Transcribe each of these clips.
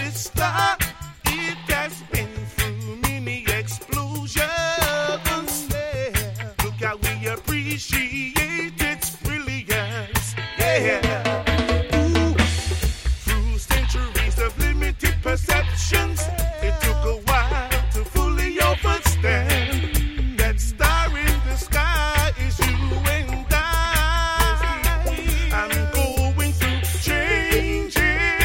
brightest star. It has been through many explosions. Yeah. Look how we appreciate its brilliance. Yeah. Ooh. Through centuries of limited perceptions, it took a while to fully understand that star in the sky is you and I. I'm going through changes.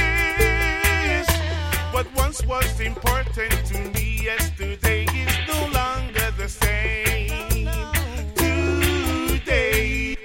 What once was important to me yesterday is no longer the same today.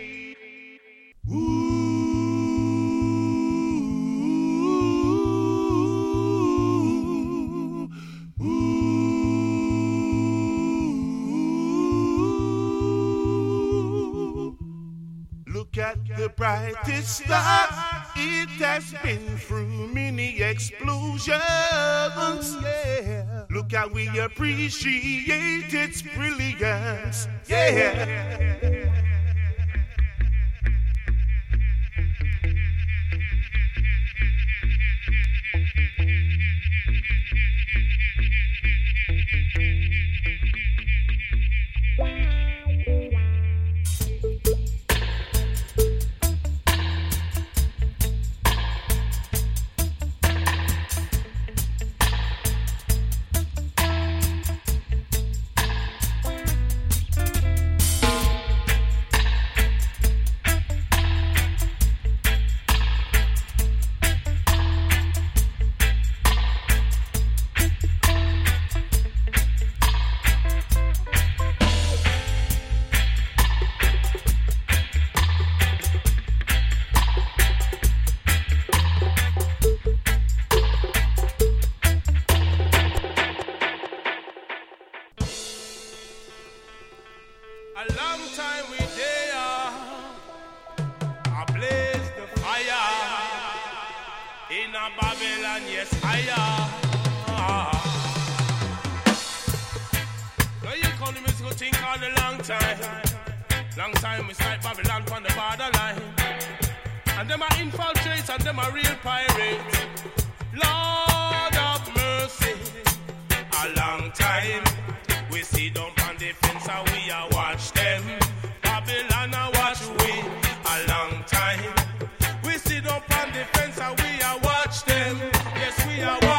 Look at the brightest star. It has been through many explosions. Yeah. Look how we appreciate its brilliance. Yeah. A long time we there, I blaze the fire in a Babylon, yes, higher. Now you call the musical thing called a long time. Long time we strike Babylon from the borderline. And them are infiltrates and them are real pirates. Lord of mercy, a long time we see them on the fence and we are watch them. Babylon a watch we a long time. We see them on the fence and we are watch them. Yes, we are watch